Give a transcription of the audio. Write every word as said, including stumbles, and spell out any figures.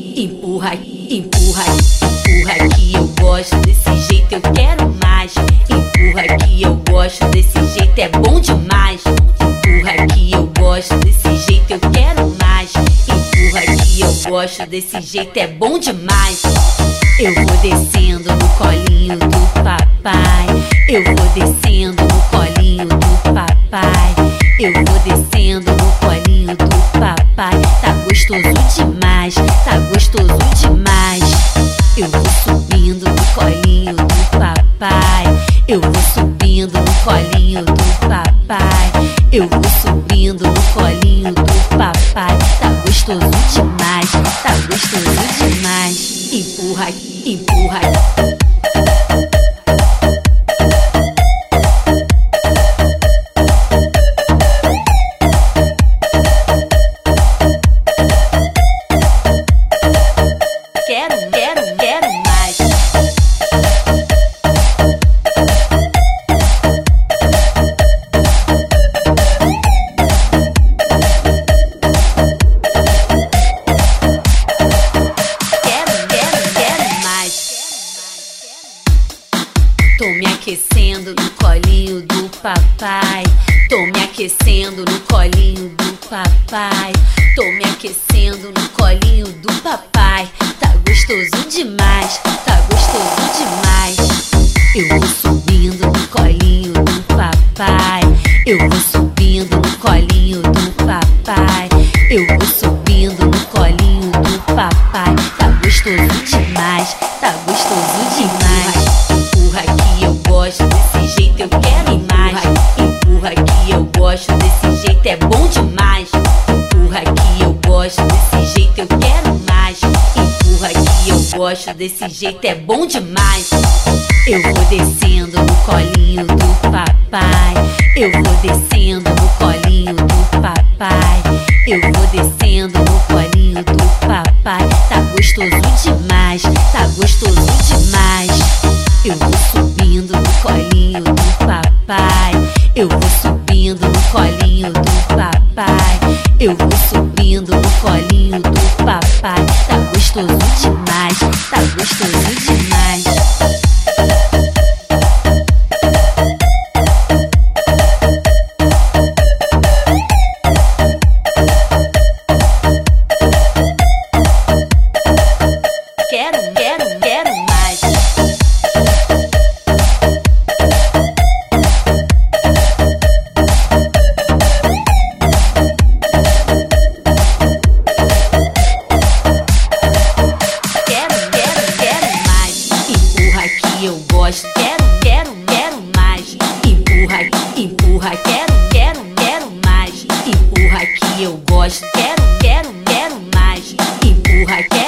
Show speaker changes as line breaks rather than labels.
Empurra, empurra, empurra que eu gosto desse jeito, eu quero mais. Empurra que eu gosto desse jeito, é bom demais. Empurra que eu gosto desse jeito, eu quero mais. Empurra que eu gosto desse jeito, é bom demais. Eu vou descendo no colinho do papai. Eu vou descendo no colinho do papai. Eu vou descendo no colinho do papai. Tá gostoso demais, tá gostoso demais. Eu vou subindo no colinho do papai. Eu vou subindo no colinho do papai. Eu vou subindo no colinho do papai. Tá gostoso demais, tá gostoso demais. Empurra, empurra. Quero, quero, quero mais. Quero, quero, quero mais. Tô me aquecendo no colinho do papai. Tô me aquecendo no colinho do papai. Tô me aquecendo no colinho do papai. Tá gostoso demais, tá gostoso demais. Eu vou subindo no colinho do papai. Eu vou subindo no colinho do papai. Eu vou subindo no colinho do papai. Tá gostoso demais, tá gostoso demais. Empurra que eu gosto desse jeito, eu quero mais. Empurra que eu gosto desse jeito, é bom demais. Empurra que eu gosto desse jeito, eu quero mais. Empurra que eu gosto desse jeito, é bom demais. Eu vou descendo no colinho do papai. Eu vou descendo no colinho do papai. Eu vou descendo no colinho do papai. Tá gostoso demais, tá gostoso demais. Eu vou subindo no colinho do papai. Eu vou subindo no colinho do papai. Eu vou subindo no colinho do papai. Tá gostoso demais, tá gostoso demais. Quero, quero, quero mais. Quero, quero, quero mais. Empurra que eu gosto. Quero, quero, quero mais. Empurra, empurra, quero, quero, quero mais. Empurra que eu gosto. Quero, quero, quero mais. Empurra, quero.